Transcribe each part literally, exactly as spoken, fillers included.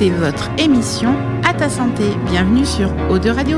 écoutez votre émission À ta santé. Bienvenue sur O deux Radio.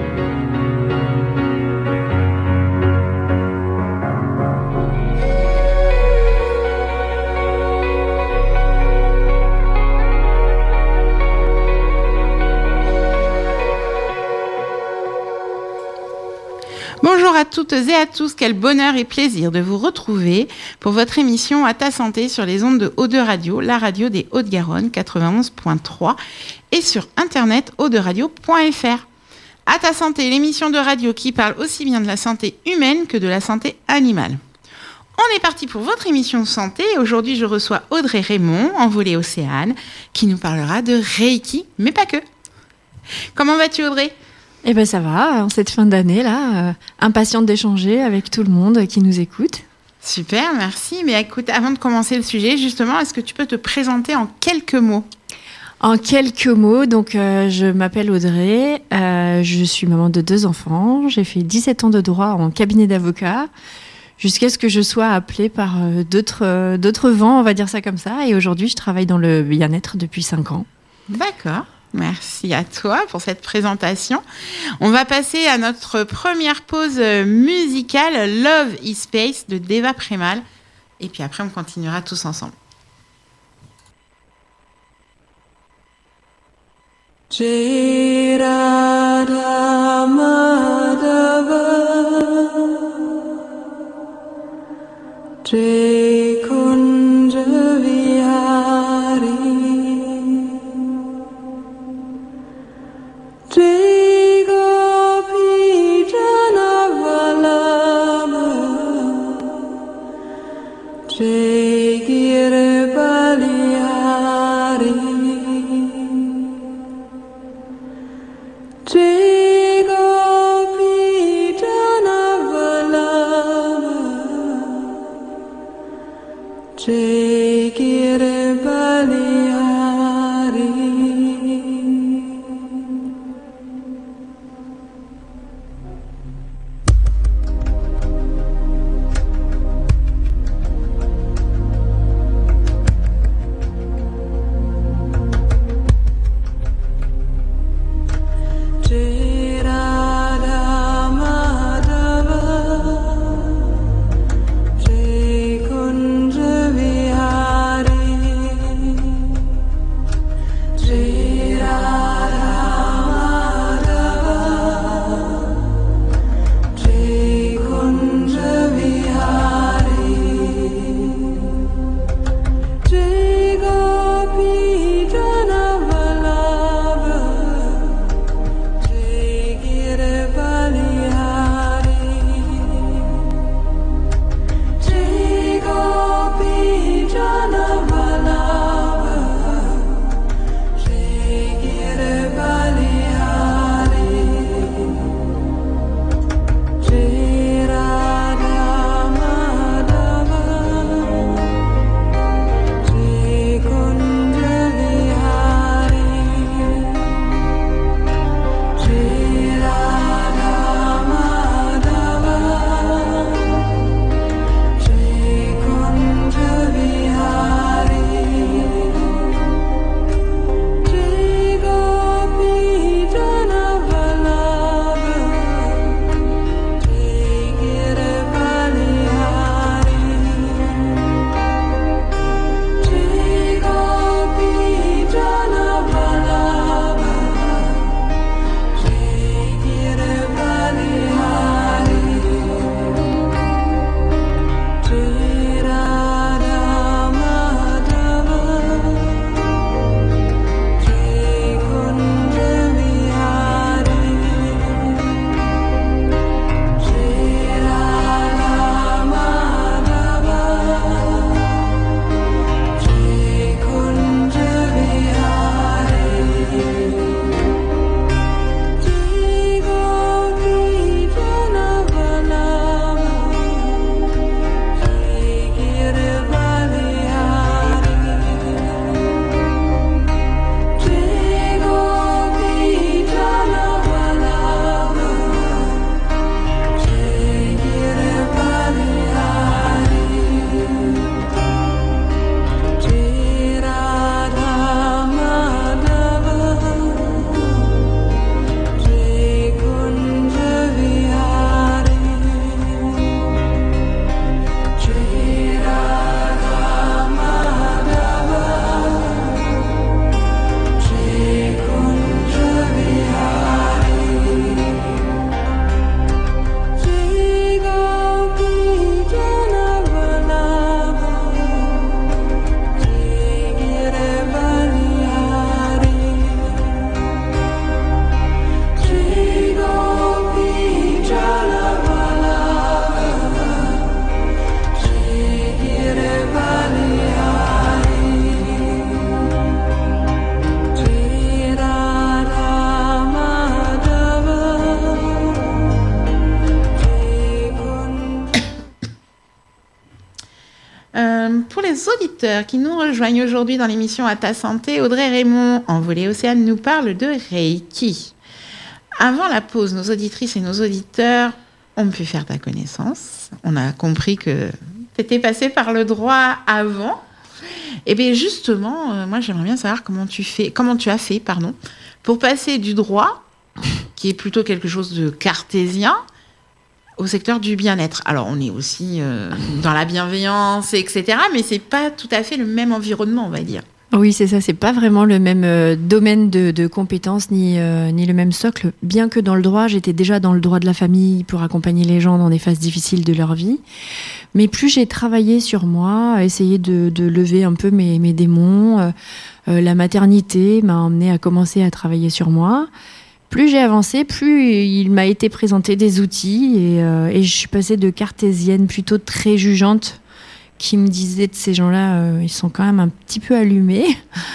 Bonjour à toutes et à tous, quel bonheur et plaisir de vous retrouver pour votre émission À ta santé sur les ondes de O deux Radio, la radio des Hauts-de-Garonne quatre-vingt-onze point trois et sur internet o deux radio point f r. À ta santé, l'émission de radio qui parle aussi bien de la santé humaine que de la santé animale. On est parti pour votre émission de santé et aujourd'hui je reçois Audrey Raymond, envolée Océane, qui nous parlera de Reiki, mais pas que. Comment vas-tu Audrey ? Eh ben ça va, en cette fin d'année là, euh, impatiente d'échanger avec tout le monde qui nous écoute. Super, merci. Mais écoute, avant de commencer le sujet, justement, est-ce que tu peux te présenter en quelques mots ? En quelques mots, donc euh, je m'appelle Audrey, euh, je suis maman de deux enfants, j'ai fait dix-sept ans de droit en cabinet d'avocat, jusqu'à ce que je sois appelée par euh, d'autres, euh, d'autres vents, on va dire ça comme ça, et aujourd'hui je travaille dans le bien-être depuis cinq ans. D'accord. Merci à toi pour cette présentation. On va passer à notre première pause musicale, Love is Space de Deva Premal. Et puis après, on continuera tous ensemble. Jai Radha Madhava Jai Kunja Vihari Jai Gopi Jana Vallabha Jai Giri Balihari Jai Gopi Jana Vallabha Jai Giri Balihari. Jai Kunja Vihari Euh, pour les auditeurs qui nous rejoignent aujourd'hui dans l'émission À ta santé, Audrey Raymond, Envolée Océane, nous parle de Reiki. Avant la pause, nos auditrices et nos auditeurs ont pu faire ta connaissance. On a compris que tu étais passée par le droit avant. Et bien justement, euh, moi j'aimerais bien savoir comment tu fais, comment tu as fait, pardon, pour passer du droit, qui est plutôt quelque chose de cartésien, au secteur du bien-être. Alors, on est aussi euh, dans la bienveillance, et cetera, mais c'est pas tout à fait le même environnement, on va dire. Oui, c'est ça. C'est pas vraiment le même euh, domaine de, de compétences ni, euh, ni le même socle. Bien que dans le droit, j'étais déjà dans le droit de la famille pour accompagner les gens dans des phases difficiles de leur vie. Mais plus j'ai travaillé sur moi, essayé de, de lever un peu mes, mes démons, euh, euh, la maternité m'a emmenée à commencer à travailler sur moi. Plus j'ai avancé, plus il m'a été présenté des outils et, euh, et je suis passée de cartésienne plutôt très jugeante, qui me disait de ces gens-là, euh, ils sont quand même un petit peu allumés,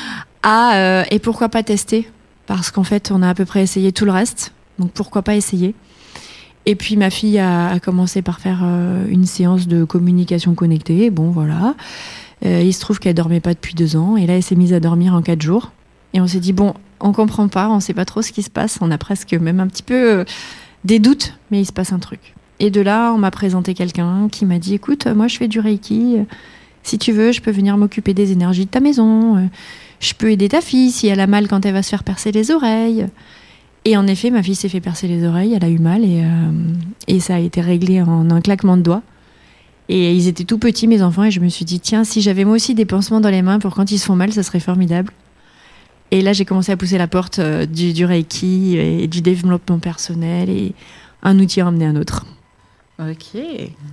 à euh, et pourquoi pas tester ? Parce qu'en fait, on a à peu près essayé tout le reste, donc pourquoi pas essayer ? Et puis ma fille a, a commencé par faire euh, une séance de communication connectée, bon voilà. Euh, il se trouve qu'elle dormait pas depuis deux ans, et là elle s'est mise à dormir en quatre jours. Et on s'est dit, bon, on comprend pas, on sait pas trop ce qui se passe, on a presque même un petit peu euh, des doutes, mais il se passe un truc. Et de là, on m'a présenté quelqu'un qui m'a dit, écoute, moi je fais du Reiki, si tu veux, je peux venir m'occuper des énergies de ta maison, je peux aider ta fille si elle a mal quand elle va se faire percer les oreilles. Et en effet, ma fille s'est fait percer les oreilles, elle a eu mal, et, euh, et ça a été réglé en un claquement de doigts. Et ils étaient tout petits, mes enfants, et je me suis dit, tiens, si j'avais moi aussi des pansements dans les mains pour quand ils se font mal, ça serait formidable. Et là, j'ai commencé à pousser la porte euh, du, du Reiki et du développement personnel, et un outil a ramené un autre. Ok.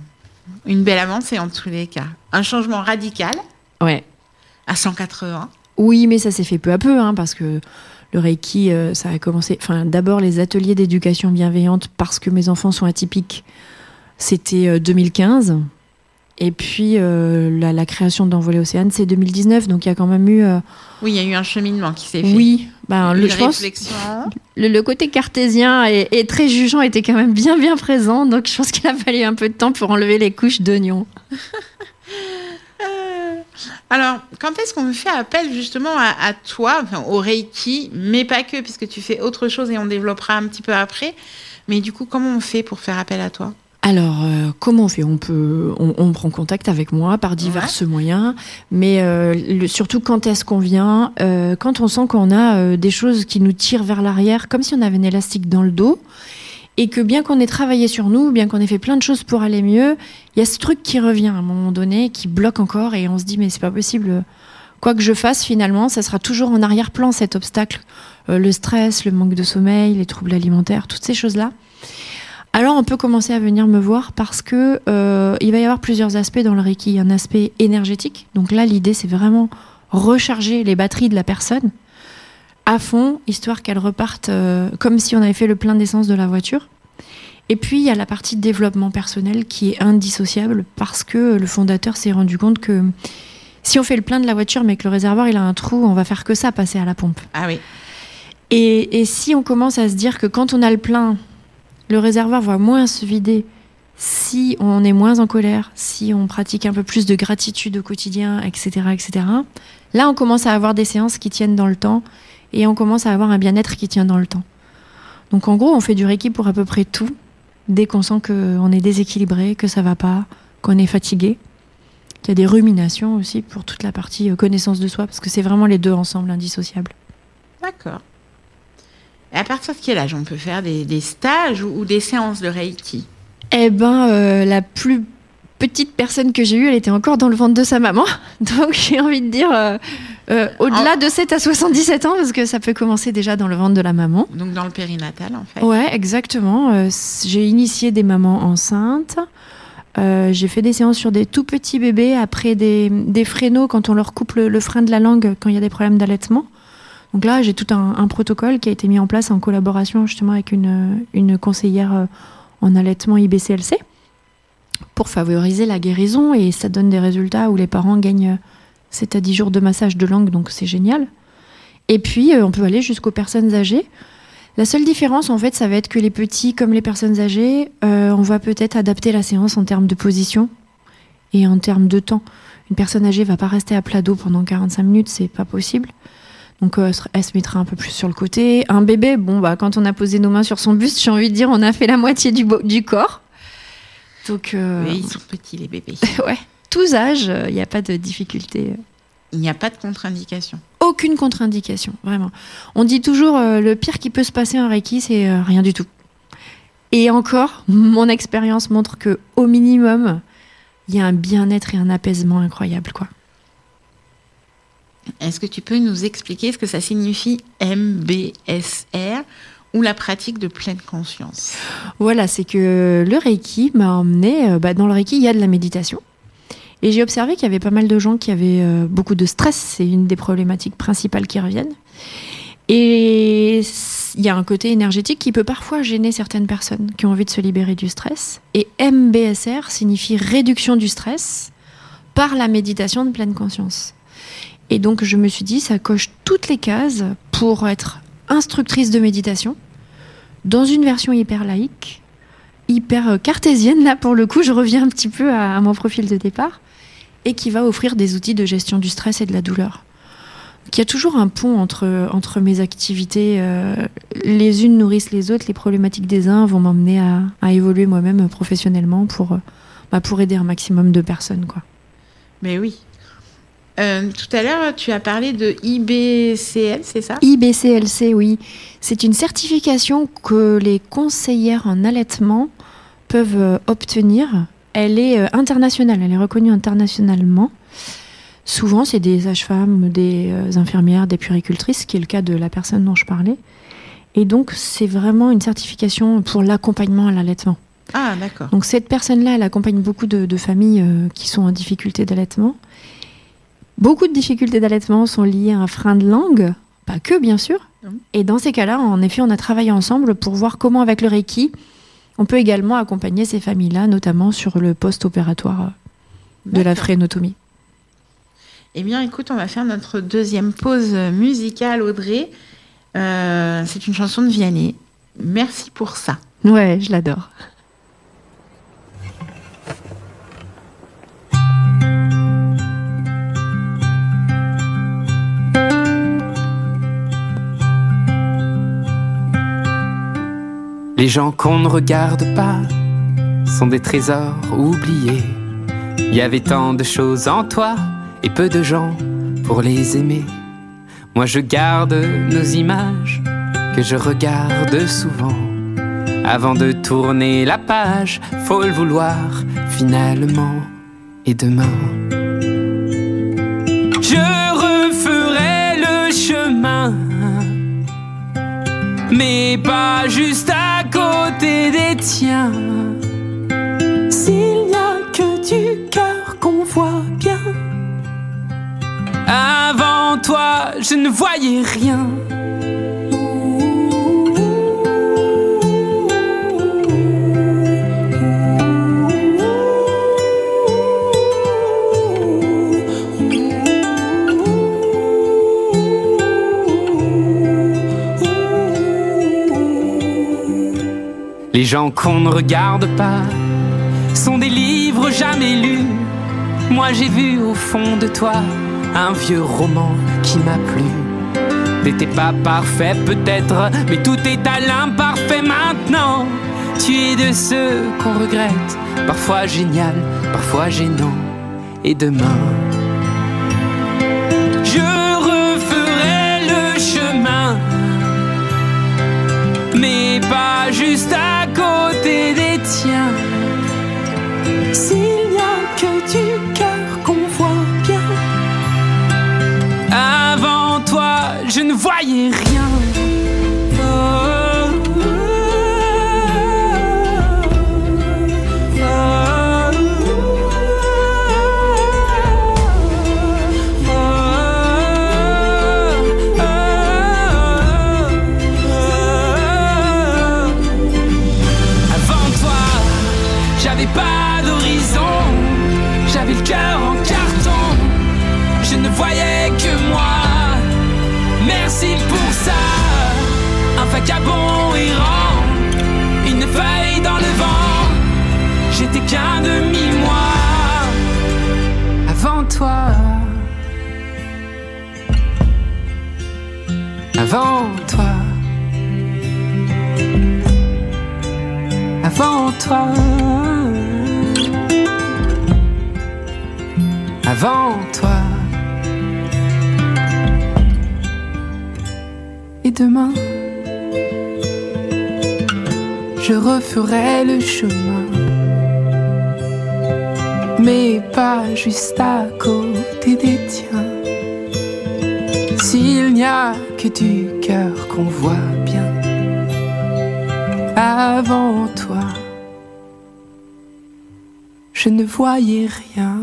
Une belle avancée en tous les cas. Un changement radical. Ouais. À cent quatre-vingts. Oui, mais ça s'est fait peu à peu, hein, parce que le Reiki, euh, ça a commencé... Enfin, d'abord, les ateliers d'éducation bienveillante, parce que mes enfants sont atypiques, c'était euh, deux mille quinze. Et puis, euh, la, la création d'Envolée Océane, c'est deux mille dix-neuf. Donc, il y a quand même eu... Euh... Oui, il y a eu un cheminement qui s'est fait. Oui. Ben, Une le, je pense, le, le côté cartésien et, et très jugeant était quand même bien, bien présent. Donc, je pense qu'il a fallu un peu de temps pour enlever les couches d'oignons. euh, alors, quand est-ce qu'on fait appel justement à, à toi, enfin, au Reiki, mais pas que, puisque tu fais autre chose et on développera un petit peu après. Mais du coup, comment on fait pour faire appel à toi ? Alors, euh, comment on fait ? On peut, on, on prend contact avec moi par divers ouais. moyens, mais euh, le, surtout quand est-ce qu'on vient ? euh, Quand on sent qu'on a euh, des choses qui nous tirent vers l'arrière, comme si on avait un élastique dans le dos, et que bien qu'on ait travaillé sur nous, bien qu'on ait fait plein de choses pour aller mieux, il y a ce truc qui revient à un moment donné, qui bloque encore, et on se dit mais c'est pas possible. Quoi que je fasse, finalement, ça sera toujours en arrière-plan cet obstacle, euh, le stress, le manque de sommeil, les troubles alimentaires, toutes ces choses-là. Alors, on peut commencer à venir me voir parce que euh, il va y avoir plusieurs aspects dans le Reiki. Un aspect énergétique. Donc là, l'idée, c'est vraiment recharger les batteries de la personne à fond, histoire qu'elle reparte euh, comme si on avait fait le plein d'essence de la voiture. Et puis, il y a la partie de développement personnel qui est indissociable parce que le fondateur s'est rendu compte que si on fait le plein de la voiture mais que le réservoir, il a un trou, on va faire que ça, passer à la pompe. Ah oui. Et, et si on commence à se dire que quand on a le plein, le réservoir va moins se vider si on est moins en colère, si on pratique un peu plus de gratitude au quotidien, et cetera, et cetera. Là, on commence à avoir des séances qui tiennent dans le temps et on commence à avoir un bien-être qui tient dans le temps. Donc, en gros, on fait du Reiki pour à peu près tout, dès qu'on sent qu'on est déséquilibré, que ça va pas, qu'on est fatigué. Il y a des ruminations aussi pour toute la partie connaissance de soi, parce que c'est vraiment les deux ensemble, indissociables. D'accord. Et à partir de quel âge on peut faire des, des stages ou, ou des séances de Reiki ? Eh ben, euh, la plus petite personne que j'ai eue, elle était encore dans le ventre de sa maman. Donc, j'ai envie de dire euh, euh, au-delà oh. de sept à soixante-dix-sept ans, parce que ça peut commencer déjà dans le ventre de la maman. Donc, dans le périnatal, en fait. Ouais, exactement. Euh, j'ai initié des mamans enceintes. Euh, j'ai fait des séances sur des tout petits bébés après des, des fréneaux quand on leur coupe le, le frein de la langue quand il y a des problèmes d'allaitement. Donc là, j'ai tout un, un protocole qui a été mis en place en collaboration justement avec une, une conseillère en allaitement I B C L C pour favoriser la guérison, et ça donne des résultats où les parents gagnent sept à dix jours de massage de langue, donc c'est génial. Et puis, on peut aller jusqu'aux personnes âgées. La seule différence, en fait, ça va être que les petits, comme les personnes âgées, euh, on va peut-être adapter la séance en termes de position Et en termes de temps, une personne âgée va pas rester à plat dos pendant quarante-cinq minutes, c'est pas possible. Donc euh, elle se mettra un peu plus sur le côté. Un bébé, bon bah quand on a posé nos mains sur son buste, j'ai envie de dire, on a fait la moitié du, bo- du corps. Donc euh... oui, ils sont petits les bébés. Ouais, tous âges, il euh, n'y a pas de difficulté. Il n'y a pas de contre-indication. Aucune contre-indication, vraiment. On dit toujours euh, le pire qui peut se passer en Reiki, c'est euh, rien du tout. Et encore, mon expérience montre que au minimum, il y a un bien-être et un apaisement incroyable, quoi. Est-ce que tu peux nous expliquer ce que ça signifie M B S R ou la pratique de pleine conscience ? Voilà, c'est que le Reiki m'a emmené... Euh, bah, dans le Reiki, il y a de la méditation. Et j'ai observé qu'il y avait pas mal de gens qui avaient euh, beaucoup de stress. C'est une des problématiques principales qui reviennent. Et il y a un côté énergétique qui peut parfois gêner certaines personnes qui ont envie de se libérer du stress. Et M B S R signifie réduction du stress par la méditation de pleine conscience. Et donc, je me suis dit, ça coche toutes les cases pour être instructrice de méditation dans une version hyper laïque, hyper cartésienne. Là, pour le coup, je reviens un petit peu à, à mon profil de départ et qui va offrir des outils de gestion du stress et de la douleur. Donc, il y a toujours un pont entre, entre mes activités. Euh, les unes nourrissent les autres. Les problématiques des uns vont m'emmener à, à évoluer moi-même professionnellement pour, bah, pour aider un maximum de personnes, quoi. Mais oui. Euh, tout à l'heure, tu as parlé de I B C L, c'est ça ? I B C L C, oui. C'est une certification que les conseillères en allaitement peuvent euh, obtenir. Elle est euh, internationale, elle est reconnue internationalement. Souvent, c'est des sages-femmes, des euh, infirmières, des puéricultrices, qui est le cas de la personne dont je parlais. Et donc, c'est vraiment une certification pour l'accompagnement à l'allaitement. Ah, d'accord. Donc, cette personne-là, elle accompagne beaucoup de, de familles euh, qui sont en difficulté d'allaitement. Beaucoup de difficultés d'allaitement sont liées à un frein de langue, pas que bien sûr. Et dans ces cas-là, en effet, on a travaillé ensemble pour voir comment, avec le Reiki, on peut également accompagner ces familles-là, notamment sur le post-opératoire de D'accord. la frénotomie. Eh bien, écoute, on va faire notre deuxième pause musicale, Audrey. Euh, c'est une chanson de Vianney. Merci pour ça. Ouais, je l'adore. Les gens qu'on ne regarde pas sont des trésors oubliés. Il y avait tant de choses en toi et peu de gens pour les aimer. Moi je garde nos images que je regarde souvent. Avant de tourner la page, faut le vouloir finalement. Et demain, je referai le chemin, mais pas juste à côté des tiens. S'il n'y a que du cœur qu'on voit bien, avant toi je ne voyais rien. Les gens qu'on ne regarde pas sont des livres jamais lus. Moi j'ai vu au fond de toi un vieux roman qui m'a plu. T'étais pas parfait peut-être, mais tout est à l'imparfait maintenant. Tu es de ceux qu'on regrette, parfois génial, parfois gênant. Et demain, je referai le chemin, mais pas juste à côté des tiens. S'il n'y a que du cœur qu'on voit bien, avant toi je ne voyais rien. Oh. Pas d'horizon, j'avais le cœur en carton, je ne voyais que moi. Merci pour ça, un vagabond errant, une feuille dans le vent. J'étais qu'un demi-moi, avant toi, avant toi, avant toi, avant toi. Et demain, je referai le chemin, mais pas juste à côté des tiens. S'il n'y a que du cœur qu'on voit bien, avant toi, je ne voyais rien.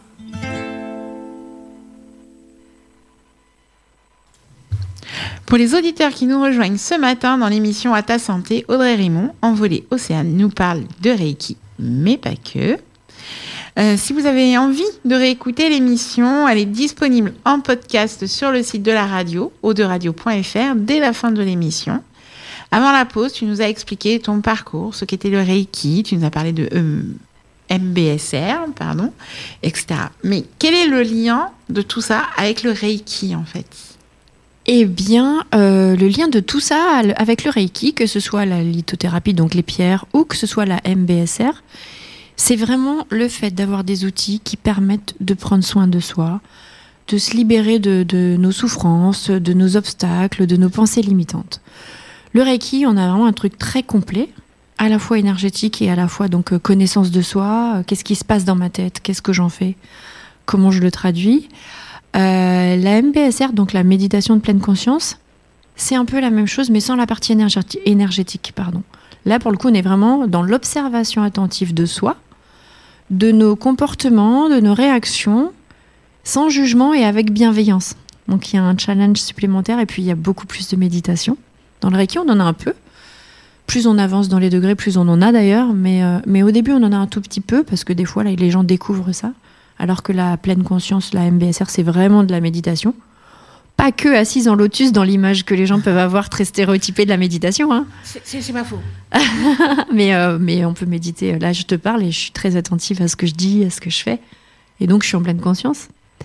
Pour les auditeurs qui nous rejoignent ce matin dans l'émission À ta santé, Audrey Raymond, Envolée Océane, nous parle de Reiki, mais pas que. Euh, si vous avez envie de réécouter l'émission, elle est disponible en podcast sur le site de la radio, o deux radio point f r, dès la fin de l'émission. Avant la pause, tu nous as expliqué ton parcours, ce qu'était le Reiki, tu nous as parlé de euh, M B S R, pardon, et cetera. Mais quel est le lien de tout ça avec le Reiki, en fait ? Eh bien, euh, le lien de tout ça avec le Reiki, que ce soit la lithothérapie, donc les pierres, ou que ce soit la M B S R, c'est vraiment le fait d'avoir des outils qui permettent de prendre soin de soi, de se libérer de, de nos souffrances, de nos obstacles, de nos pensées limitantes. Le Reiki, on a vraiment un truc très complet, à la fois énergétique et à la fois donc connaissance de soi, qu'est-ce qui se passe dans ma tête, qu'est-ce que j'en fais, comment je le traduis. Euh, la M B S R, donc la méditation de pleine conscience, c'est un peu la même chose, mais sans la partie énergéti- énergétique. Pardon. Là, pour le coup, on est vraiment dans l'observation attentive de soi, de nos comportements, de nos réactions, sans jugement et avec bienveillance. Donc, il y a un challenge supplémentaire et puis il y a beaucoup plus de méditation. Dans le Reiki, on en a un peu. Plus on avance dans les degrés, plus on en a d'ailleurs. Mais, euh, mais au début, on en a un tout petit peu parce que des fois, là, les gens découvrent ça. Alors que la pleine conscience, la M B S R, c'est vraiment de la méditation. Pas que assise en lotus dans l'image que les gens peuvent avoir très stéréotypée de la méditation. Hein. C'est, c'est, c'est pas faux. mais, euh, mais on peut méditer. Là, je te parle et je suis très attentive à ce que je dis, à ce que je fais. Et donc, je suis en pleine conscience.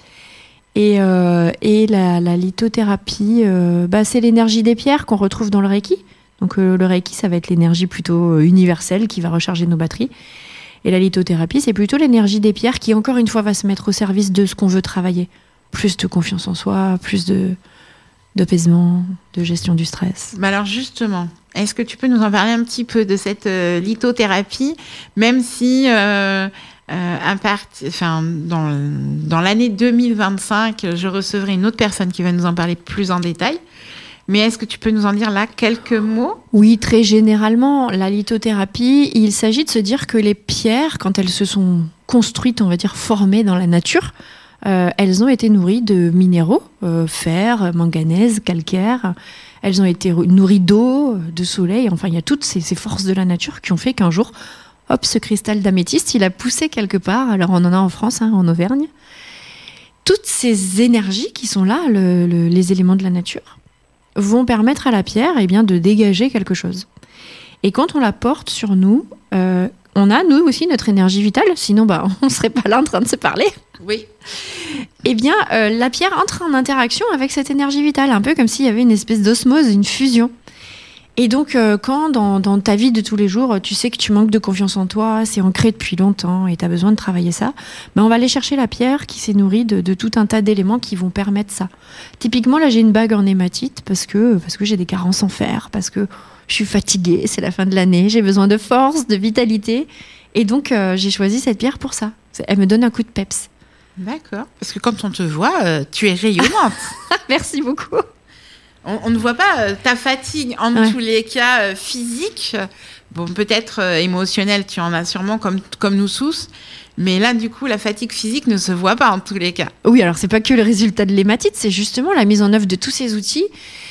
Et, euh, et la, la lithothérapie, euh, bah, c'est l'énergie des pierres qu'on retrouve dans le Reiki. Donc, euh, le Reiki, ça va être l'énergie plutôt universelle qui va recharger nos batteries. Et la lithothérapie, c'est plutôt l'énergie des pierres qui, encore une fois, va se mettre au service de ce qu'on veut travailler. Plus de confiance en soi, plus de, d'apaisement, de gestion du stress. Bah alors justement, est-ce que tu peux nous en parler un petit peu de cette euh, lithothérapie, même si euh, euh, à part, enfin, dans, dans l'année deux mille vingt-cinq, je recevrai une autre personne qui va nous en parler plus en détail. Mais est-ce que tu peux nous en dire là quelques mots ? Oui, très généralement, la lithothérapie, il s'agit de se dire que les pierres, quand elles se sont construites, on va dire formées dans la nature, euh, elles ont été nourries de minéraux, euh, fer, manganèse, calcaire. Elles ont été nourries d'eau, de soleil. Enfin, il y a toutes ces, ces forces de la nature qui ont fait qu'un jour, hop, ce cristal d'améthyste, il a poussé quelque part. Alors, on en a en France, hein, en Auvergne. Toutes ces énergies qui sont là, le, le, les éléments de la nature, vont permettre à la pierre eh bien, de dégager quelque chose. Et quand on la porte sur nous, euh, on a, nous aussi, notre énergie vitale, sinon bah, on ne serait pas là en train de se parler. Oui. Eh bien, euh, la pierre entre en interaction avec cette énergie vitale, un peu comme s'il y avait une espèce d'osmose, une fusion. Et donc, euh, quand dans, dans ta vie de tous les jours, tu sais que tu manques de confiance en toi, c'est ancré depuis longtemps et tu as besoin de travailler ça, ben on va aller chercher la pierre qui s'est nourrie de, de tout un tas d'éléments qui vont permettre ça. Typiquement, là, j'ai une bague en hématite parce que, parce que j'ai des carences en fer, parce que je suis fatiguée, c'est la fin de l'année, j'ai besoin de force, de vitalité. Et donc, euh, j'ai choisi cette pierre pour ça. Elle me donne un coup de peps. D'accord. Parce que quand on te voit, euh, tu es rayonnante. Merci beaucoup. On, on ne voit pas euh, ta fatigue, en ouais. tous les cas euh, physique. Bon, peut-être euh, émotionnelle, tu en as sûrement comme, comme nous tous. Mais là, du coup, la fatigue physique ne se voit pas en tous les cas. Oui, alors c'est pas que le résultat de l'hématite, c'est justement la mise en œuvre de tous ces outils.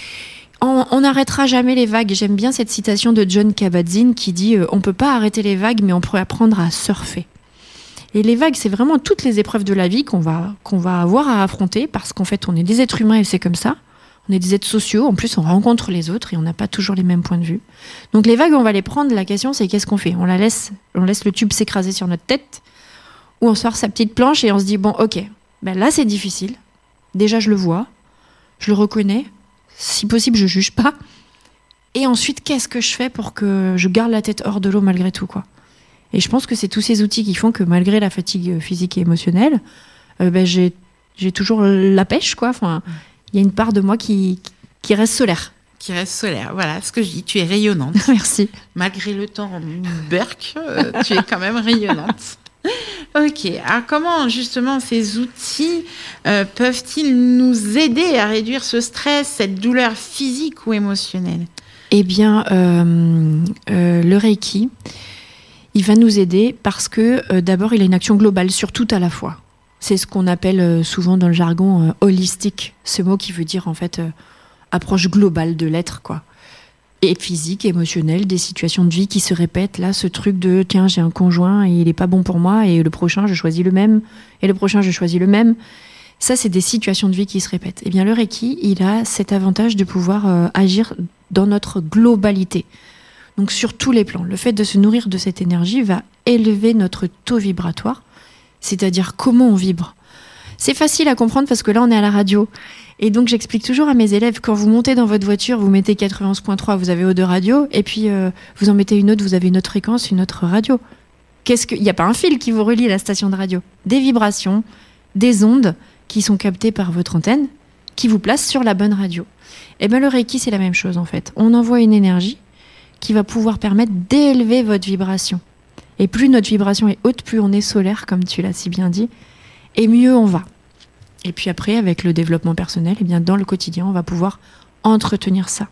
On n'arrêtera jamais les vagues. J'aime bien cette citation de John Kabat-Zinn qui dit euh, « On ne peut pas arrêter les vagues, mais on pourrait apprendre à surfer ». Et les vagues, c'est vraiment toutes les épreuves de la vie qu'on va, qu'on va avoir à affronter parce qu'en fait, on est des êtres humains et c'est comme ça. On est des êtres sociaux. En plus, on rencontre les autres et on n'a pas toujours les mêmes points de vue. Donc les vagues, on va les prendre. La question, c'est qu'est-ce qu'on fait ? On la laisse, on laisse le tube s'écraser sur notre tête ou on sort sa petite planche et on se dit « Bon, ok, Ben là, c'est difficile. Déjà, je le vois, je le reconnais. Si possible, je juge pas. Et ensuite, qu'est-ce que je fais pour que je garde la tête hors de l'eau malgré tout, quoi. Et je pense que c'est tous ces outils qui font que malgré la fatigue physique et émotionnelle, euh, ben, j'ai, j'ai toujours la pêche, quoi. Enfin, il y a une part de moi qui, qui reste solaire. Qui reste solaire, voilà ce que je dis, tu es rayonnante. Merci. Malgré le temps burk, euh, tu es quand même rayonnante. Ok, alors comment justement ces outils euh, peuvent-ils nous aider à réduire ce stress, cette douleur physique ou émotionnelle ? Eh bien, euh, euh, le Reiki, il va nous aider parce que euh, d'abord, il a une action globale sur tout à la fois. C'est ce qu'on appelle euh, souvent dans le jargon euh, holistique, ce mot qui veut dire en fait euh, approche globale de l'être, quoi. Et physique, émotionnelle, des situations de vie qui se répètent. Là, ce truc de tiens, j'ai un conjoint et il est pas bon pour moi et le prochain, je choisis le même et le prochain, je choisis le même. Ça, c'est des situations de vie qui se répètent. Eh bien, le Reiki, il a cet avantage de pouvoir euh, agir dans notre globalité. Donc, sur tous les plans. Le fait de se nourrir de cette énergie va élever notre taux vibratoire, c'est-à-dire comment on vibre. C'est facile à comprendre parce que là, on est à la radio. Et donc, j'explique toujours à mes élèves, quand vous montez dans votre voiture, vous mettez quatre-vingt-onze virgule trois, vous avez O deux radio, et puis euh, vous en mettez une autre, vous avez une autre fréquence, une autre radio. Qu'est-ce que... Il n'y a pas un fil qui vous relie à la station de radio. Des vibrations, des ondes qui sont captées par votre antenne, qui vous placent sur la bonne radio. Et bien, le Reiki, c'est la même chose, en fait. On envoie une énergie qui va pouvoir permettre d'élever votre vibration. Et plus notre vibration est haute, plus on est solaire, comme tu l'as si bien dit, et mieux on va. Et puis après, avec le développement personnel, eh bien, dans le quotidien, on va pouvoir entretenir ça.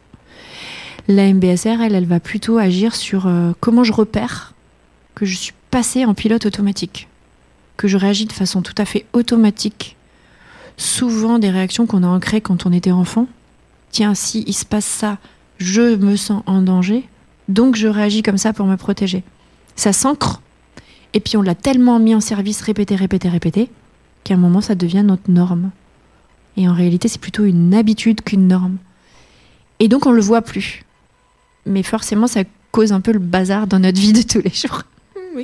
La M B S R, elle, elle va plutôt agir sur euh, comment je repère que je suis passée en pilote automatique, que je réagis de façon tout à fait automatique. Souvent des réactions qu'on a ancrées quand on était enfant. Tiens, si il se passe ça, je me sens en danger, donc je réagis comme ça pour me protéger. Ça s'ancre, et puis on l'a tellement mis en service, répété, répété, répété, qu'à un moment, ça devient notre norme. Et en réalité, c'est plutôt une habitude qu'une norme. Et donc, on ne le voit plus. Mais forcément, ça cause un peu le bazar dans notre vie de tous les jours. Oui.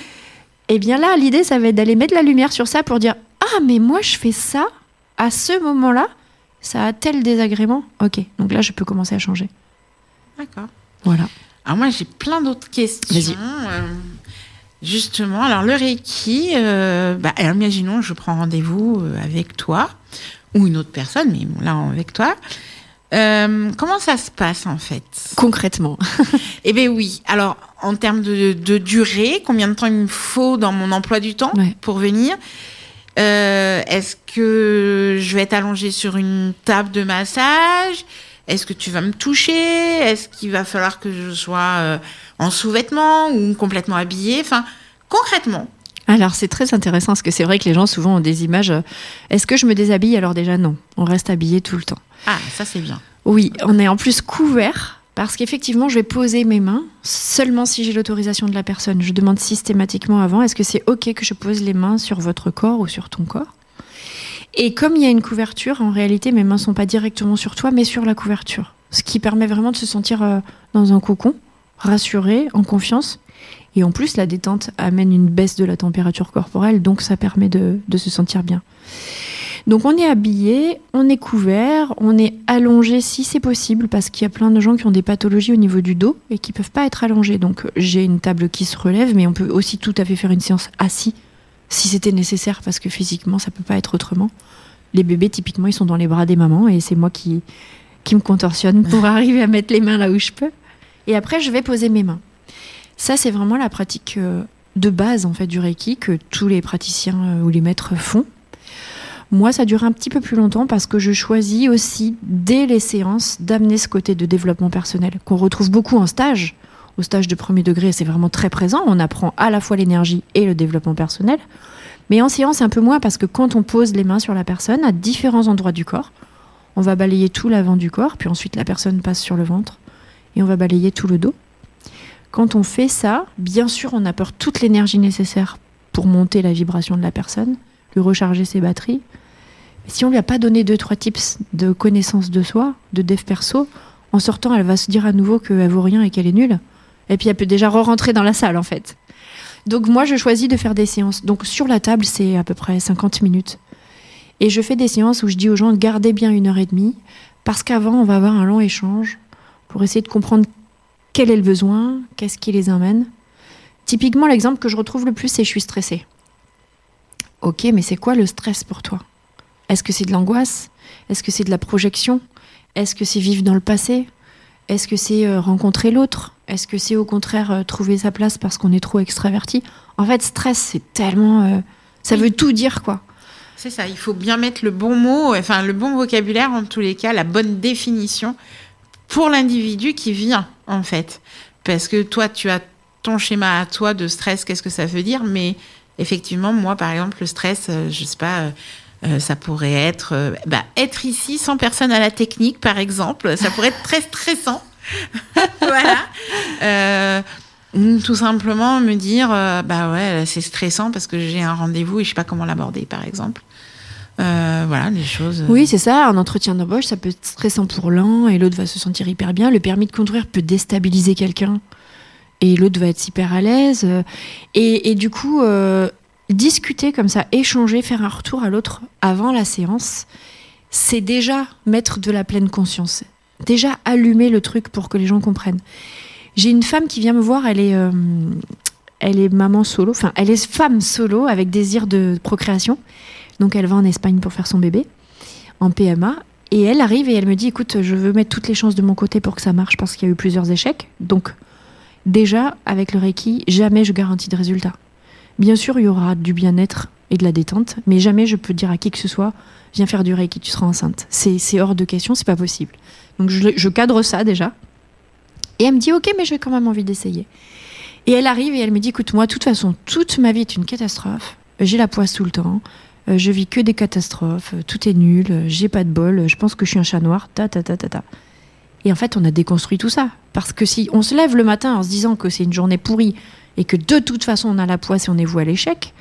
Et bien là, l'idée, ça va être d'aller mettre la lumière sur ça pour dire « Ah, mais moi, je fais ça, à ce moment-là, ça a tel désagrément. Ok, donc là, je peux commencer à changer. » D'accord. Voilà. Alors moi, j'ai plein d'autres questions. Vas-y. Euh, justement, alors le Reiki, euh, bah, alors, imaginons, je prends rendez-vous avec toi, ou une autre personne, mais là, avec toi. Euh, comment ça se passe, en fait ? Concrètement. Eh bien oui. Alors, en termes de, de durée, combien de temps il me faut dans mon emploi du temps Ouais. pour venir ? Euh, est-ce que je vais être allongée sur une table de massage ? Est-ce que tu vas me toucher ? Est-ce qu'il va falloir que je sois euh, en sous-vêtements ou complètement habillée ? Enfin, concrètement. Alors, c'est très intéressant parce que c'est vrai que les gens souvent ont des images. euh, Est-ce que je me déshabille ? Alors déjà, non. On reste habillé tout le temps. Ah, ça c'est bien. Oui, on est en plus couvert parce qu'effectivement, je vais poser mes mains seulement si j'ai l'autorisation de la personne. Je demande systématiquement avant, est-ce que c'est OK que je pose les mains sur votre corps ou sur ton corps ? Et comme il y a une couverture, en réalité, mes mains ne sont pas directement sur toi, mais sur la couverture. Ce qui permet vraiment de se sentir euh, dans un cocon, rassuré, en confiance. Et en plus, la détente amène une baisse de la température corporelle, donc ça permet de, de se sentir bien. Donc on est habillé, on est couvert, on est allongé si c'est possible, parce qu'il y a plein de gens qui ont des pathologies au niveau du dos et qui ne peuvent pas être allongés. Donc j'ai une table qui se relève, mais on peut aussi tout à fait faire une séance assis, si c'était nécessaire, parce que physiquement, ça ne peut pas être autrement. Les bébés, typiquement, ils sont dans les bras des mamans, et c'est moi qui, qui me contorsionne pour arriver à mettre les mains là où je peux. Et après, je vais poser mes mains. Ça, c'est vraiment la pratique euh, de base, en fait, du Reiki, que tous les praticiens euh, ou les maîtres font. Moi, ça dure un petit peu plus longtemps parce que je choisis aussi, dès les séances, d'amener ce côté de développement personnel, qu'on retrouve beaucoup en stage. Au stage de premier degré, c'est vraiment très présent. On apprend à la fois l'énergie et le développement personnel. Mais en séance, un peu moins, parce que quand on pose les mains sur la personne, à différents endroits du corps, on va balayer tout l'avant du corps, puis ensuite la personne passe sur le ventre, et on va balayer tout le dos. Quand on fait ça, bien sûr, on apporte toute l'énergie nécessaire pour monter la vibration de la personne, lui recharger ses batteries. Mais si on lui a pas donné deux, trois tips de connaissance de soi, de dev perso, en sortant, elle va se dire à nouveau qu'elle vaut rien et qu'elle est nulle. Et puis elle peut déjà re-rentrer dans la salle, en fait. Donc moi, je choisis de faire des séances. Donc sur la table, c'est à peu près cinquante minutes. Et je fais des séances où je dis aux gens, gardez bien une heure et demie, parce qu'avant, on va avoir un long échange pour essayer de comprendre quel est le besoin, qu'est-ce qui les amène. Typiquement, l'exemple que je retrouve le plus, c'est « je suis stressée ». Ok, mais c'est quoi le stress pour toi ? Est-ce que c'est de l'angoisse ? Est-ce que c'est de la projection ? Est-ce que c'est vivre dans le passé ? Est-ce que c'est euh, rencontrer l'autre ? Est-ce que c'est au contraire euh, trouver sa place parce qu'on est trop extraverti ? En fait, stress, c'est tellement... Euh, ça oui. veut tout dire, quoi. C'est ça, il faut bien mettre le bon mot, enfin le bon vocabulaire en tous les cas, la bonne définition pour l'individu qui vient, en fait. Parce que toi, tu as ton schéma à toi de stress, qu'est-ce que ça veut dire ? Mais effectivement, moi, par exemple, le stress, euh, je sais pas... Euh, Euh, ça pourrait être euh, bah, être ici sans personne à la technique, par exemple. Ça pourrait être très stressant. Voilà. Euh, tout simplement me dire, euh, bah ouais, c'est stressant parce que j'ai un rendez-vous et je sais pas comment l'aborder, par exemple. Euh, voilà, les choses. Oui, c'est ça. Un entretien d'embauche, ça peut être stressant pour l'un et l'autre va se sentir hyper bien. Le permis de conduire peut déstabiliser quelqu'un et l'autre va être hyper à l'aise. Et, et du coup... Euh, discuter comme ça, échanger, faire un retour à l'autre avant la séance, c'est déjà mettre de la pleine conscience. Déjà allumer le truc pour que les gens comprennent. J'ai une femme qui vient me voir, elle est, euh, elle est maman solo, enfin, elle est femme solo avec désir de procréation. Donc, elle va en Espagne pour faire son bébé, en P M A. Et elle arrive et elle me dit, écoute, je veux mettre toutes les chances de mon côté pour que ça marche parce qu'il y a eu plusieurs échecs. Donc, déjà, avec le Reiki, jamais je garantis de résultat. Bien sûr, il y aura du bien-être et de la détente, mais jamais je peux dire à qui que ce soit, viens faire du Reiki, tu seras enceinte. C'est, c'est hors de question, c'est pas possible. Donc je, je cadre ça déjà. Et elle me dit, ok, mais j'ai quand même envie d'essayer. Et elle arrive et elle me dit, écoute, moi, de toute façon, toute ma vie est une catastrophe. J'ai la poisse tout le temps. Je vis que des catastrophes. Tout est nul. J'ai pas de bol. Je pense que je suis un chat noir. Ta, ta, ta, ta, ta. Et en fait, on a déconstruit tout ça. Parce que si on se lève le matin en se disant que c'est une journée pourrie, et que de toute façon on a la poisse et on est voué à l'échec,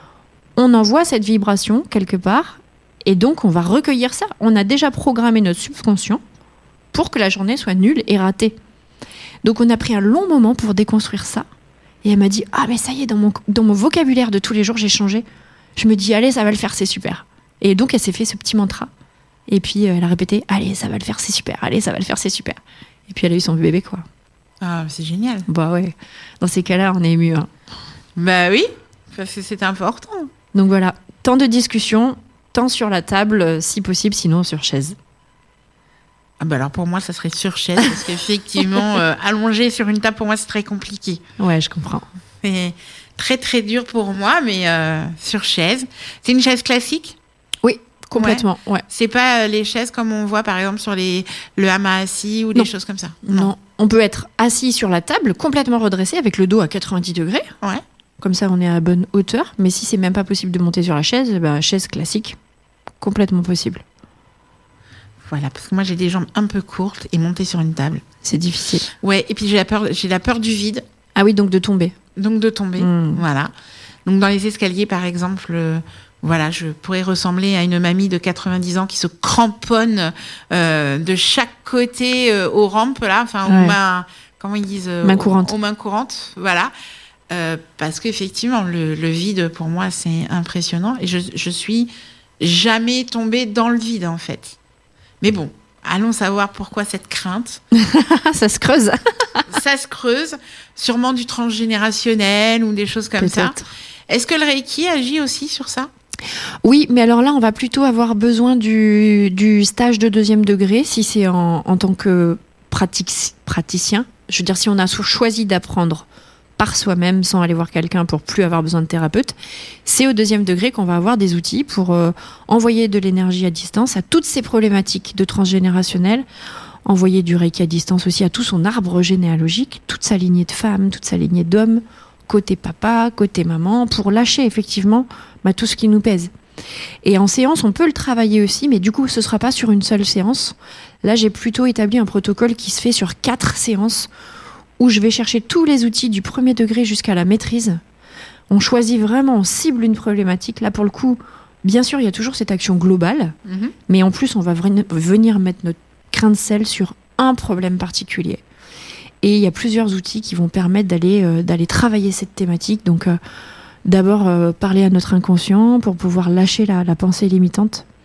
on envoie cette vibration quelque part et donc on va recueillir ça. On a déjà programmé notre subconscient pour que la journée soit nulle et ratée. Donc on a pris un long moment pour déconstruire ça et elle m'a dit « Ah mais ça y est, dans mon, dans mon vocabulaire de tous les jours j'ai changé. Je me dis allez ça va le faire, c'est super. » Et donc elle s'est fait ce petit mantra et puis elle a répété « Allez ça va le faire, c'est super. Allez ça va le faire, c'est super. » Et puis elle a eu son bébé quoi. Ah, c'est génial. Bah ouais, dans ces cas-là, on est ému. Hein. Bah oui, parce que c'est important. Donc voilà, tant de discussions, tant sur la table, si possible, sinon sur chaise. Ah bah alors pour moi, ça serait sur chaise, parce qu'effectivement, euh, allongé sur une table, pour moi, c'est très compliqué. Ouais, je comprends. C'est très très dur pour moi, mais euh, sur chaise. C'est une chaise classique ? Oui. Complètement, ouais. ouais. C'est pas euh, les chaises comme on voit par exemple sur les, le hamac assis ou des non. choses comme ça. Non. non. On peut être assis sur la table, complètement redressé, avec le dos à quatre-vingt-dix degrés. Ouais. Comme ça, on est à la bonne hauteur. Mais si c'est même pas possible de monter sur la chaise, bah, chaise classique, complètement possible. Voilà, parce que moi j'ai des jambes un peu courtes et monter sur une table, c'est difficile. Ouais, et puis j'ai la peur, j'ai la peur du vide. Ah oui, donc de tomber. Donc de tomber, mmh. voilà. Donc dans les escaliers, par exemple. Euh, Voilà, je pourrais ressembler à une mamie de quatre-vingt-dix ans qui se cramponne euh, de chaque côté euh, aux rampes, là, enfin, ouais. aux mains, comment ils disent euh, mains courantes. Aux, aux mains courantes, voilà. Euh, parce qu'effectivement, le, le vide, pour moi, c'est impressionnant. Et je, je suis jamais tombée dans le vide, en fait. Mais bon, allons savoir pourquoi cette crainte. Ça se creuse. Ça se creuse. Sûrement du transgénérationnel ou des choses comme Peut-être. ça. Est-ce que le Reiki agit aussi sur ça ? Oui, mais alors là, on va plutôt avoir besoin du, du stage de deuxième degré, si c'est en, en tant que pratique, praticien. Je veux dire, si on a choisi d'apprendre par soi-même, sans aller voir quelqu'un pour plus avoir besoin de thérapeute, c'est au deuxième degré qu'on va avoir des outils pour euh, envoyer de l'énergie à distance à toutes ces problématiques de transgénérationnel, envoyer du Reiki à distance aussi à tout son arbre généalogique, toute sa lignée de femmes, toute sa lignée d'hommes, côté papa, côté maman, pour lâcher effectivement bah, tout ce qui nous pèse. Et en séance, on peut le travailler aussi, mais du coup, ce ne sera pas sur une seule séance. Là, j'ai plutôt établi un protocole qui se fait sur quatre séances, où je vais chercher tous les outils du premier degré jusqu'à la maîtrise. On choisit vraiment, on cible une problématique. Là, pour le coup, bien sûr, il y a toujours cette action globale, mmh. mais en plus, on va venir mettre notre grain de sel sur un problème particulier. Et il y a plusieurs outils qui vont permettre d'aller, euh, d'aller travailler cette thématique. Donc, euh, d'abord, euh, parler à notre inconscient pour pouvoir lâcher la, la pensée limitante.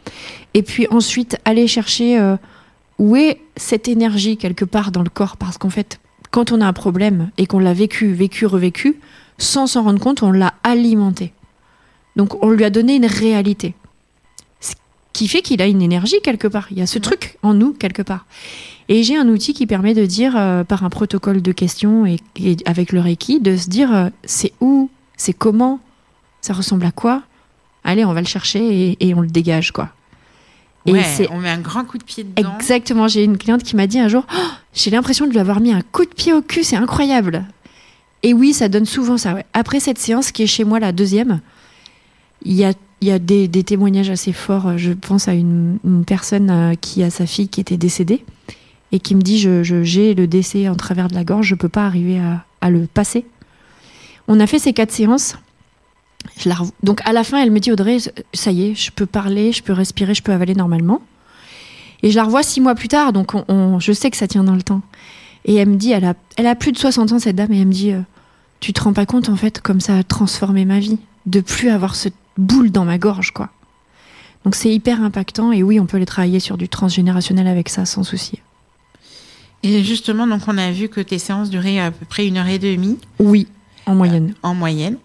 Et puis ensuite, aller chercher euh, où est cette énergie quelque part dans le corps. Parce qu'en fait, quand on a un problème et qu'on l'a vécu, vécu, revécu, sans s'en rendre compte, on l'a alimenté. Donc on lui a donné une réalité. Ce qui fait qu'il a une énergie quelque part. Il y a ce ouais. truc en nous quelque part. Et j'ai un outil qui permet de dire, euh, par un protocole de questions et, et avec le Reiki, de se dire euh, c'est où, c'est comment, ça ressemble à quoi. Allez, on va le chercher et, et on le dégage, quoi. Et ouais, c'est on met un grand coup de pied dedans. Exactement. J'ai une cliente qui m'a dit un jour, oh, j'ai l'impression de lui avoir mis un coup de pied au cul, c'est incroyable. Et oui, ça donne souvent ça. Ouais. Après cette séance, qui est chez moi la deuxième, il y a, il y a des, des témoignages assez forts. Je pense à une, une personne euh, qui a sa fille qui était décédée et qui me dit, je, je, j'ai le décès en travers de la gorge, je ne peux pas arriver à, à le passer. On a fait ces quatre séances. Je la revo... Donc à la fin, elle me dit, Audrey, ça y est, je peux parler, je peux respirer, je peux avaler normalement. Et je la revois six mois plus tard, donc on, on, je sais que ça tient dans le temps. Et elle me dit, elle a, elle a plus de soixante ans, cette dame, et elle me dit, euh, tu te rends pas compte, en fait, comme ça a transformé ma vie, de plus avoir cette boule dans ma gorge, quoi. Donc c'est hyper impactant, et oui, on peut aller travailler sur du transgénérationnel avec ça, sans souci. Et justement, donc on a vu que tes séances duraient à peu près une heure et demie. Oui, en moyenne. Euh, en moyenne.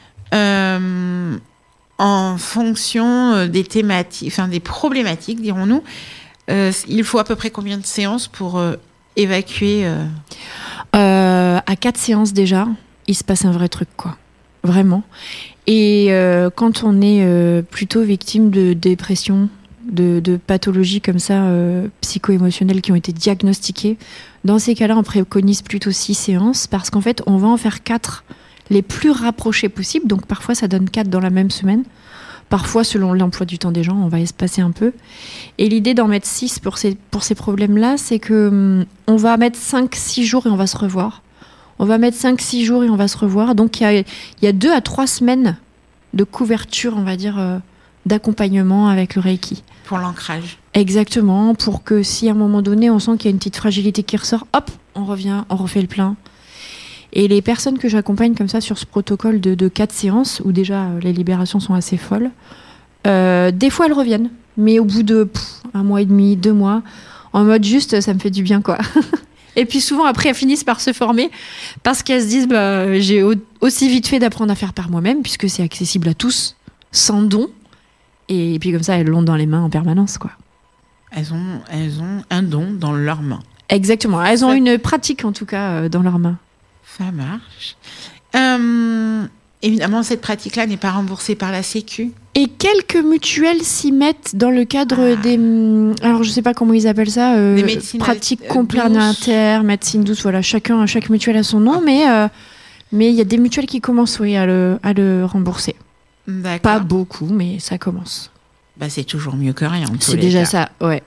Euh, en fonction des thématiques, enfin des problématiques, dirons-nous, euh, il faut à peu près combien de séances pour euh, évacuer euh... Euh, À quatre séances déjà, il se passe un vrai truc, quoi. Vraiment. Et euh, quand on est euh, plutôt victime de dépression, de, de pathologies comme ça, euh, psycho-émotionnelles qui ont été diagnostiquées, dans ces cas-là, on préconise plutôt six séances parce qu'en fait, on va en faire quatre les plus rapprochés possibles. Donc parfois, ça donne quatre dans la même semaine. Parfois, selon l'emploi du temps des gens, on va espacer un peu. Et l'idée d'en mettre six pour ces, pour ces problèmes-là, c'est que hum, on va mettre cinq six jours et on va se revoir. On va mettre cinq six jours et on va se revoir. Donc, il y a, y a deux à trois semaines de couverture, on va dire, euh, d'accompagnement avec le Reiki. Pour l'ancrage. Exactement, pour que si à un moment donné, on sent qu'il y a une petite fragilité qui ressort, hop, on revient, on refait le plein. Et les personnes que j'accompagne comme ça sur ce protocole de, de quatre séances, où déjà euh, les libérations sont assez folles, euh, des fois elles reviennent, mais au bout de pff, un mois et demi, deux mois, en mode juste, ça me fait du bien, quoi. Et puis souvent, après, elles finissent par se former parce qu'elles se disent, bah, j'ai au- aussi vite fait d'apprendre à faire par moi-même, puisque c'est accessible à tous, sans don. Et puis comme ça, elles l'ont dans les mains en permanence, quoi. Elles ont, elles ont un don dans leurs mains. Exactement. Elles ont Ça... une pratique, en tout cas, euh, dans leurs mains. Ça marche. Euh, évidemment, cette pratique-là n'est pas remboursée par la Sécu. Et quelques mutuelles s'y mettent dans le cadre ah. des... Alors, je ne sais pas comment ils appellent ça. Euh, des médecines pratiques euh, complémentaires, médecine douce. Voilà, chacun, chaque mutuelle a son nom. Ah. Mais euh, mais il y a des mutuelles qui commencent, oui, à le, à le rembourser. D'accord. Pas beaucoup, mais ça commence. Bah, c'est toujours mieux que rien. En c'est déjà cas. ça, ouais.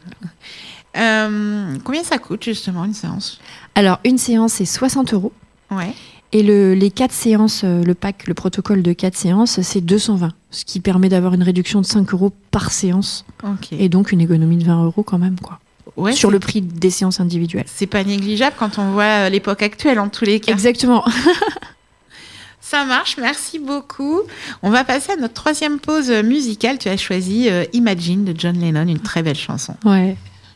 Euh, combien ça coûte, justement, une séance ? Alors, une séance, c'est soixante euros. Ouais. Et le, les quatre séances, le pack, le protocole de quatre séances, c'est deux cent vingt. Ce qui permet d'avoir une réduction de cinq euros par séance. Okay. Et donc une économie de vingt euros quand même, quoi. Ouais, sur c'est... le prix des séances individuelles. C'est pas négligeable quand on voit l'époque actuelle, en tous les cas. Exactement. Ça marche, merci beaucoup. On va passer à notre troisième pause musicale. Tu as choisi euh, Imagine de John Lennon, une très belle chanson. Ouais.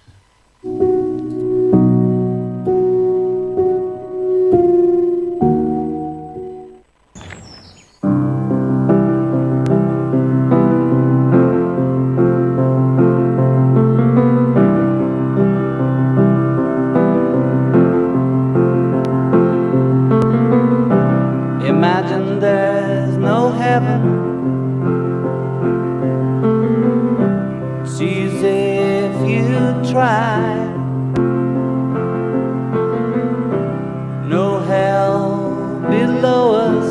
Imagine there's no heaven. It's easy if you try. No hell below us.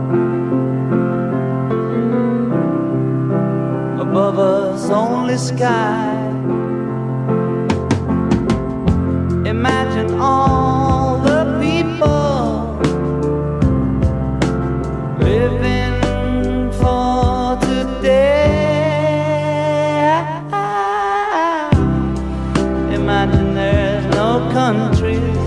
Above us only sky. Imagine all the people living for today. Imagine there's no countries.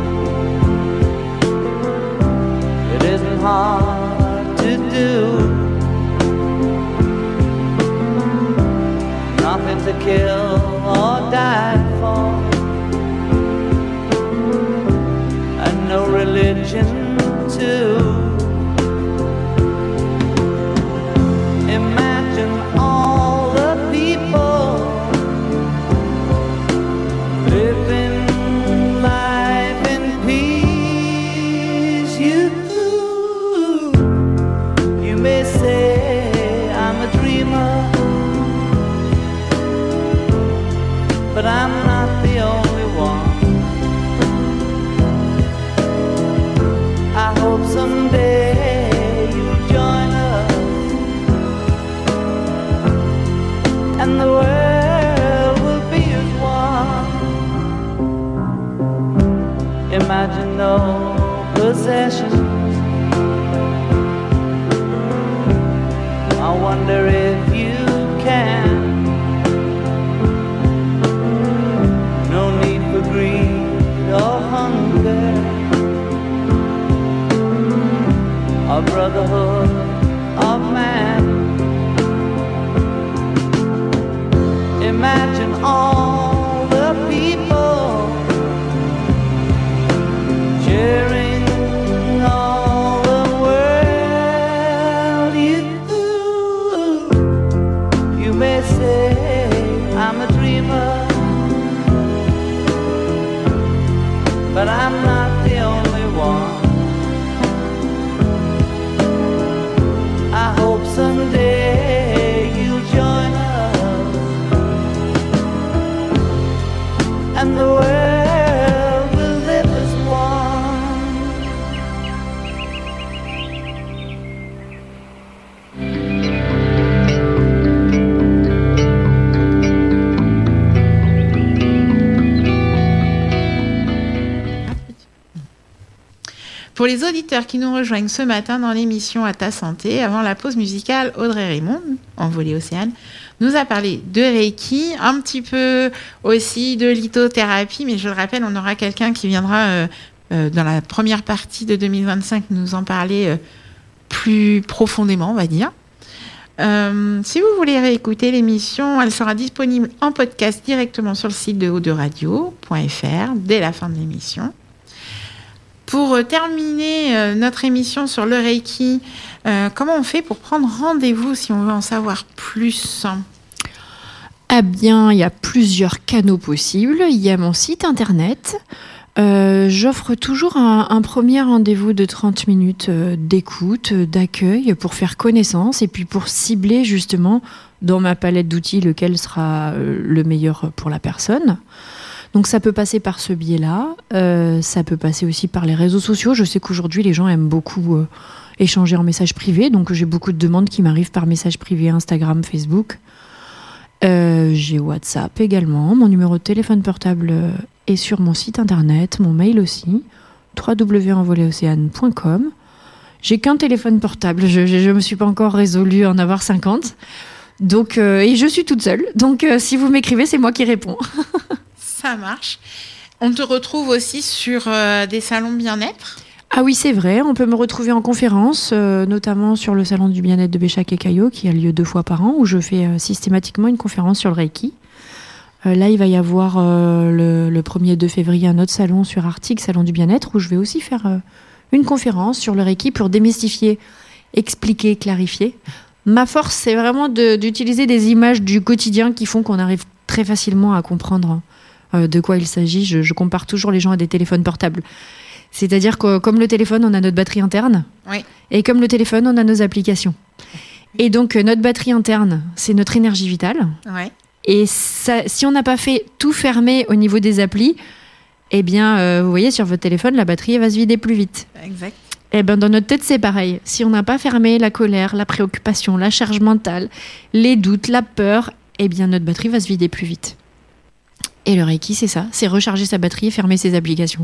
It isn't hard to do. Nothing kill or die for, and no religion too. Imagine all the people living life in peace. You, you may say I'm a dreamer, but I'm not the only one. I hope someday you'll join us, and the world will be as one. Imagine no possessions. I wonder if you can. No need for greed or hunger, or brotherhood of man. Imagine all the people sharing all the world. You, you may say I'm a dreamer, but I'm not the only one. I hope someday you'll join us, and the world will live as one. Pour les auditeurs qui nous rejoignent ce matin dans l'émission À ta santé, avant la pause musicale, Audrey Raymond, Envolée Océane, nous a parlé de Reiki, un petit peu aussi de lithothérapie, mais je le rappelle, on aura quelqu'un qui viendra euh, euh, dans la première partie de deux mille vingt-cinq nous en parler euh, plus profondément, on va dire. Euh, si vous voulez réécouter l'émission, elle sera disponible en podcast directement sur le site de haut de radio point f r dès la fin de l'émission. Pour terminer euh, notre émission sur le Reiki, euh, comment on fait pour prendre rendez-vous si on veut en savoir plus ? Eh bien, il y a plusieurs canaux possibles. Il y a mon site internet. Euh, j'offre toujours un, un premier rendez-vous de trente minutes euh, d'écoute, euh, d'accueil pour faire connaissance et puis pour cibler justement dans ma palette d'outils lequel sera euh, le meilleur pour la personne. Donc ça peut passer par ce biais-là, euh, ça peut passer aussi par les réseaux sociaux. Je sais qu'aujourd'hui les gens aiment beaucoup euh, échanger en message privé, donc j'ai beaucoup de demandes qui m'arrivent par message privé, Instagram, Facebook. Euh, j'ai WhatsApp également, mon numéro de téléphone portable euh, est sur mon site internet, mon mail aussi, w w w point envolée océane point com. J'ai qu'un téléphone portable, je ne me suis pas encore résolue à en avoir cinquante, donc, euh, et je suis toute seule, donc euh, si vous m'écrivez, c'est moi qui réponds. Ça marche. On te retrouve aussi sur euh, des salons bien-être ? Ah oui, c'est vrai. On peut me retrouver en conférence, euh, notamment sur le salon du bien-être de Béchac et Caillot, qui a lieu deux fois par an, où je fais euh, systématiquement une conférence sur le Reiki. Euh, là, il va y avoir euh, le, le premier deux février un autre salon sur Arctique, salon du bien-être, où je vais aussi faire euh, une conférence sur le Reiki pour démystifier, expliquer, clarifier. Ma force, c'est vraiment de, d'utiliser des images du quotidien qui font qu'on arrive très facilement à comprendre de quoi il s'agit. Je, je compare toujours les gens à des téléphones portables. C'est-à-dire que comme le téléphone, on a notre batterie interne. Oui. Et comme le téléphone, on a nos applications. Et donc, notre batterie interne, c'est notre énergie vitale. Ouais. Et ça, si on n'a pas fait tout fermer au niveau des applis, eh bien, euh, vous voyez, sur votre téléphone, la batterie elle va se vider plus vite. Exact. Eh bien, dans notre tête, c'est pareil. Si on n'a pas fermé la colère, la préoccupation, la charge mentale, les doutes, la peur, eh bien, notre batterie va se vider plus vite. Et le Reiki, c'est ça, c'est recharger sa batterie et fermer ses applications.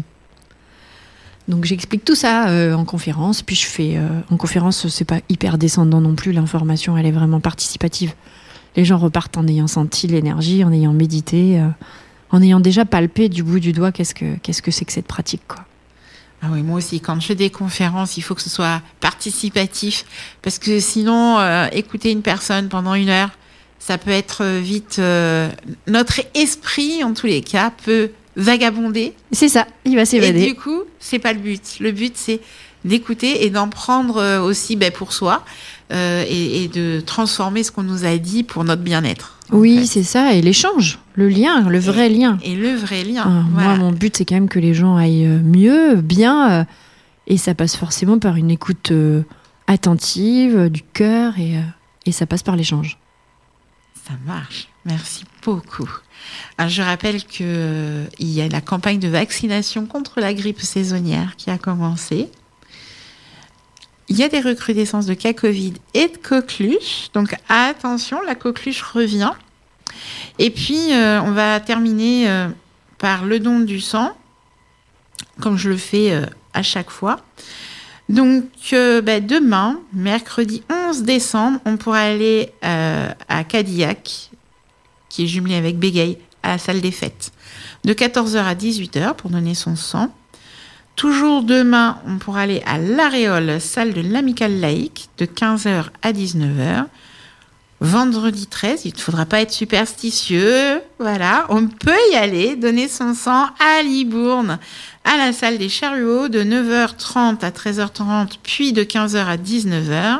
Donc j'explique tout ça euh, en conférence, puis je fais... Euh, en conférence, c'est pas hyper descendant non plus, l'information, elle est vraiment participative. Les gens repartent en ayant senti l'énergie, en ayant médité, euh, en ayant déjà palpé du bout du doigt qu'est-ce que, qu'est-ce que c'est que cette pratique, quoi. Ah oui, moi aussi, quand je fais des conférences, il faut que ce soit participatif, parce que sinon, euh, écouter une personne pendant une heure, ça peut être vite... Euh, notre esprit, en tous les cas, peut vagabonder. C'est ça, il va s'évader. Et du coup, c'est pas le but. Le but, c'est d'écouter et d'en prendre aussi ben, pour soi euh, et, et de transformer ce qu'on nous a dit pour notre bien-être. Oui, fait. c'est ça. Et l'échange, le lien, le vrai et, lien. Et le vrai lien. Ah, voilà. Moi, mon but, c'est quand même que les gens aillent mieux, bien. Euh, et ça passe forcément par une écoute euh, attentive, euh, du cœur. Et, euh, et ça passe par l'échange. Ça marche. Merci beaucoup. Alors, je rappelle qu'il euh, y a la campagne de vaccination contre la grippe saisonnière qui a commencé. Il y a des recrudescences de cas Covid et de coqueluche. Donc, attention, la coqueluche revient. Et puis, euh, on va terminer euh, par le don du sang, comme je le fais euh, à chaque fois. Donc, euh, bah, demain, mercredi onze décembre, on pourra aller euh, à Cadillac, qui est jumelé avec Bégaye, à la salle des fêtes, de quatorze heures à dix-huit heures pour donner son sang. Toujours demain, on pourra aller à l'Aréole, salle de l'Amicale laïque, de quinze heures à dix-neuf heures. Vendredi treize, il ne faudra pas être superstitieux. Voilà, on peut y aller, donner son sang à Libourne, à la salle des Charruaux, de neuf heures trente à treize heures trente, puis de quinze heures à dix-neuf heures.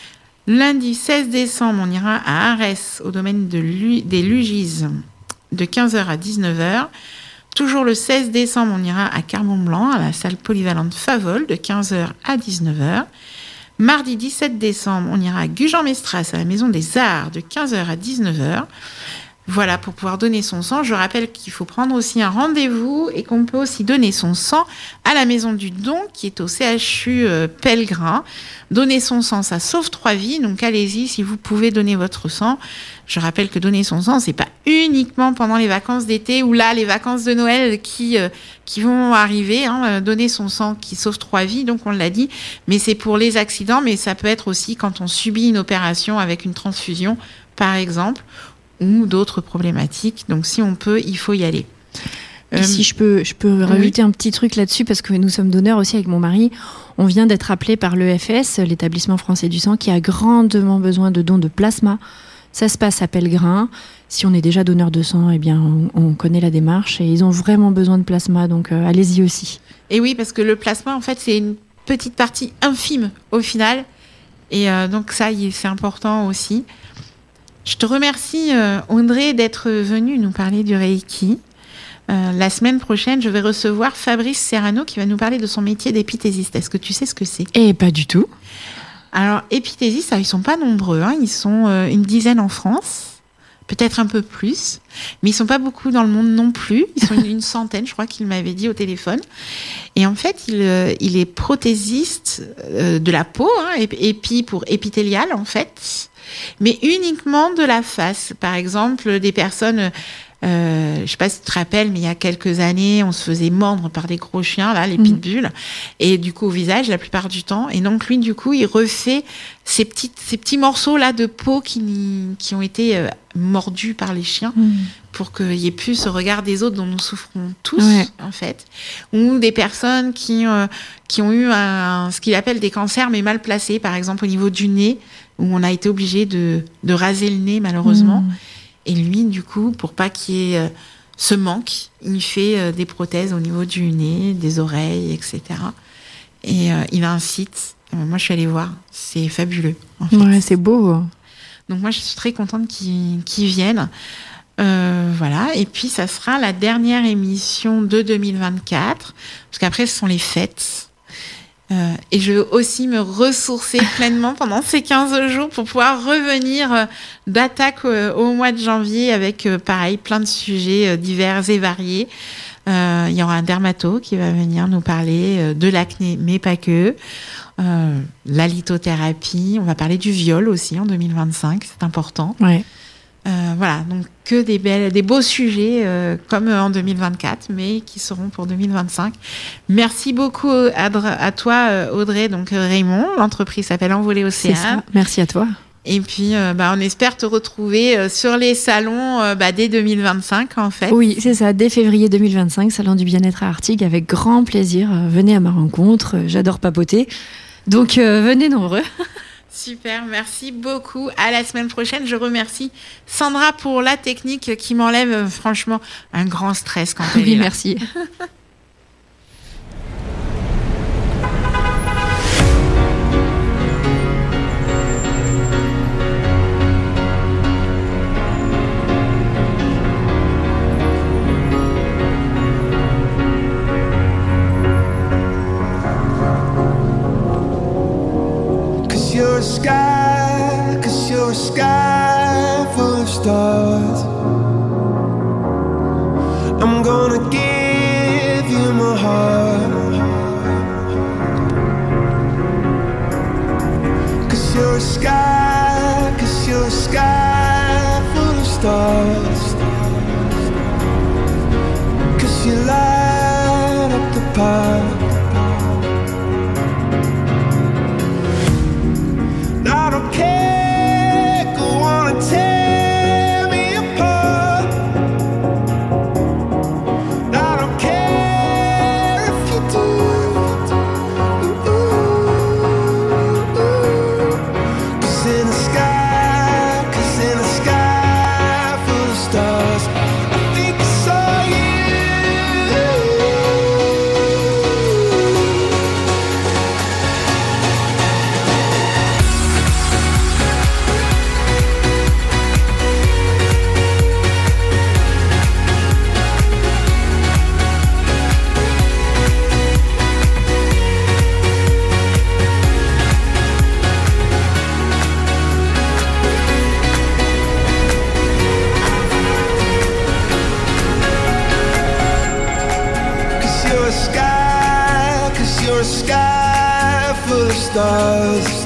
Lundi seize décembre, on ira à Arès, au domaine de Lu- des Lugises, de quinze heures à dix-neuf heures. Toujours le seize décembre, on ira à Carbon-Blanc, à la salle polyvalente Favol, de quinze heures à dix-neuf heures. Mardi dix-sept décembre, on ira à Gujan-Mestras, à la Maison des Arts, de quinze heures à dix-neuf heures. Voilà, pour pouvoir donner son sang. Je rappelle qu'il faut prendre aussi un rendez-vous et qu'on peut aussi donner son sang à la Maison du Don, qui est au C H U euh, Pellegrin. Donner son sang, ça sauve trois vies. Donc allez-y, si vous pouvez donner votre sang. Je rappelle que donner son sang, c'est pas uniquement pendant les vacances d'été ou là, les vacances de Noël qui, euh, qui vont arriver. Hein, donner son sang qui sauve trois vies, donc on l'a dit. Mais c'est pour les accidents, mais ça peut être aussi quand on subit une opération avec une transfusion, par exemple, ou d'autres problématiques. Donc, si on peut, il faut y aller. Et Euh, si je peux, je peux rajouter oui. un petit truc là-dessus, parce que nous sommes donneurs aussi avec mon mari. On vient d'être appelé par l'E F S, l'établissement français du sang, qui a grandement besoin de dons de plasma. Ça se passe à Pellegrin. Si on est déjà donneur de sang, eh bien, on, on connaît la démarche et ils ont vraiment besoin de plasma. Donc, euh, allez-y aussi. Et oui, parce que le plasma, en fait, c'est une petite partie infime au final. Et euh, donc, ça, c'est important aussi. Je te remercie, euh, Audrey, d'être venue nous parler du Reiki. Euh, la semaine prochaine, je vais recevoir Fabrice Serrano qui va nous parler de son métier d'épithésiste. Est-ce que tu sais ce que c'est ? Et pas du tout. Alors, épithésistes, ils ne sont pas nombreux. Hein. Ils sont euh, une dizaine en France, peut-être un peu plus. Mais ils ne sont pas beaucoup dans le monde non plus. Ils sont une, une centaine, je crois qu'il m'avait dit au téléphone. Et en fait, il, euh, il est prothésiste euh, de la peau, hein, épi pour épithélial, en fait. Mais uniquement de la face. Par exemple, des personnes, euh, je ne sais pas si tu te rappelles, mais il y a quelques années, on se faisait mordre par des gros chiens, là, les Mmh. pitbulls, et du coup au visage la plupart du temps. Et donc lui, du coup, il refait ces, petites, ces petits morceaux-là de peau qui, qui ont été euh, mordus par les chiens Mmh. pour qu'il n'y ait plus ce regard des autres dont nous souffrons tous, Ouais. en fait. Ou des personnes qui, euh, qui ont eu un, ce qu'il appelle des cancers, mais mal placés, par exemple au niveau du nez, où on a été obligé de, de raser le nez, malheureusement. Mmh. Et lui, du coup, pour pas qu'il y ait euh, ce manque, il fait euh, des prothèses au niveau du nez, des oreilles, et cetera. Et euh, il a un site. Euh, moi, je suis allée voir. C'est fabuleux, en fait. Ouais, c'est beau. Donc moi, je suis très contente qu'ils, qu'ils viennent. Euh, voilà. Et puis, ça sera la dernière émission de deux mille vingt-quatre. Parce qu'après, ce sont les fêtes. Euh, et je veux aussi me ressourcer pleinement pendant ces quinze jours pour pouvoir revenir euh, d'attaque euh, au mois de janvier avec, euh, pareil, plein de sujets euh, divers et variés. Euh, il y aura un dermato qui va venir nous parler euh, de l'acné, mais pas que. Euh, la lithothérapie. On va parler du viol aussi en deux mille vingt-cinq, c'est important. Ouais. Euh, voilà, donc que des, belles, des beaux sujets euh, comme en deux mille vingt-quatre, mais qui seront pour deux mille vingt-cinq. Merci beaucoup à, à toi, Audrey, donc Raymond. L'entreprise s'appelle Envolée C'est Océan. ça. Merci à toi. Et puis, euh, bah, on espère te retrouver euh, sur les salons euh, bah, dès deux mille vingt-cinq, en fait. Oui, c'est ça. Dès février deux mille vingt-cinq, Salon du bien-être à Artigues, avec grand plaisir. Euh, venez à ma rencontre. Euh, J'adore papoter. Donc, euh, venez nombreux. Super, merci beaucoup. À la semaine prochaine. Je remercie Sandra pour la technique qui m'enlève euh, franchement un grand stress quand elle Oui, est là. merci. Cause you're a sky, cause you're a sky full of stars. I'm gonna give you my heart. Cause you're a sky, cause you're a sky full of stars. Cause you light up the path. I don't care, go on and tear me apart. I don't care if you do. Cause in the sky, cause in the sky full of stars, I think I saw you. Cause you're a sky, cause you're a sky full of stars.